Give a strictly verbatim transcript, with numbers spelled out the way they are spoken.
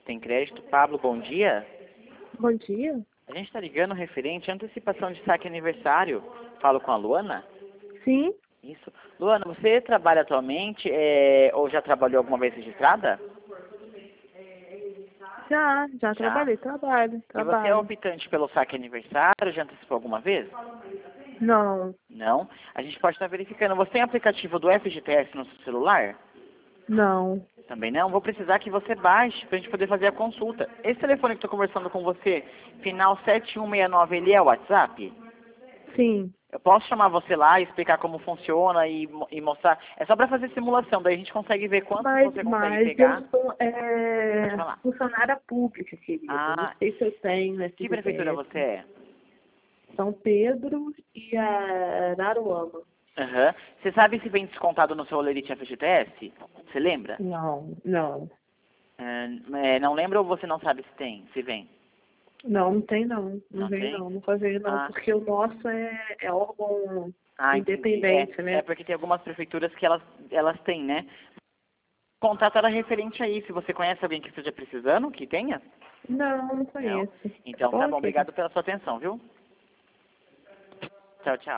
Tem Crédito. Pablo, bom dia. Bom dia. A gente está ligando referente à antecipação de saque aniversário. Falo com a Luana? Sim, Isso. Luana, você trabalha atualmente é, ou já trabalhou alguma vez registrada? já, já Já? trabalhei, trabalho, E você é trabalho. optante pelo saque aniversário? Já antecipou alguma vez? Não, Não. A gente pode estar verificando. Você tem aplicativo do F G T S no seu celular? não, Também não. Vou precisar que você baixe para a gente poder fazer a consulta. Esse telefone que estou conversando com você, final sete um seis nove, ele é o WhatsApp? sim, Eu posso chamar você lá e explicar como funciona e, mo- e mostrar. É só para fazer simulação, daí a gente consegue ver quanto mas, você consegue mas pegar. eu sou Pode é, falar. funcionária pública, querido. Não Ah, sei se eu tenho que prefeitura F G T S. você é? São Pedro e Araruama. Aham. Você sabe se vem descontado no seu Olerite F G T S? Você lembra? Não, não. É, é, não lembra ou você não sabe se tem, se vem? Não, não tem não. Não Não vem tem? não, nunca veio não, Ah, porque o nosso é, é órgão ah, entendi. É, independente, é né? porque tem algumas prefeituras que elas, elas têm, né? O contato era referente a isso. Você conhece alguém que esteja precisando, que tenha? Não, não Não? conheço. Então tá bom. Ok. Obrigado pela sua atenção, viu? Tchau, tchau.